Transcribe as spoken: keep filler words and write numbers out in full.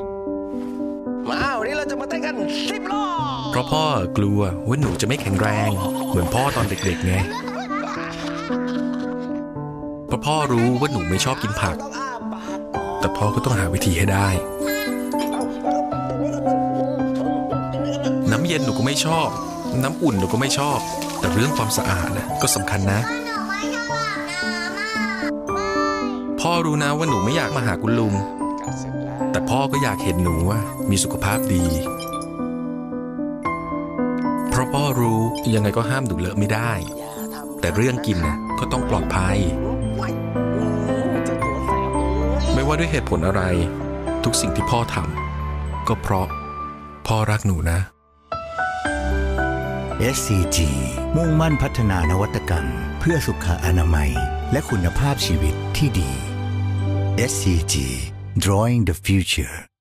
มาวันนี้เราจะมาเต้นกันสิบรอบเพราะพ่อกลัวว่าหนูจะไม่แข็งแรงเหมือนพ่อตอนเด็กๆไงเพราะพ่อรู้ว่าหนูไม่ชอบกินผักแต่พ่อก็ต้องหาวิธีให้ได้น้ำเย็นหนูก็ไม่ชอบน้ำอุ่นหนูก็ไม่ชอบแต่เรื่องความสะอาดนะก็สำคัญนะพ่อรู้นะว่าหนูไม่อยากมาหาคุณลุงแต่พ่อก็อยากเห็นหนูว่ามีสุขภาพดีเพราะพ่อรู้ยังไงก็ห้ามหนูเลอะไม่ได้แต่เรื่องกินนะก็ต้องปลอดภัยไม่ว่าด้วยเหตุผลอะไรทุกสิ่งที่พ่อทำก็เพราะพ่อรักหนูนะเอส ซี จี มุ่งมั่นพัฒนานวัตกรรมเพื่อสุขอนามัยและคุณภาพชีวิตที่ดี เอส ซี จี Drawing the Future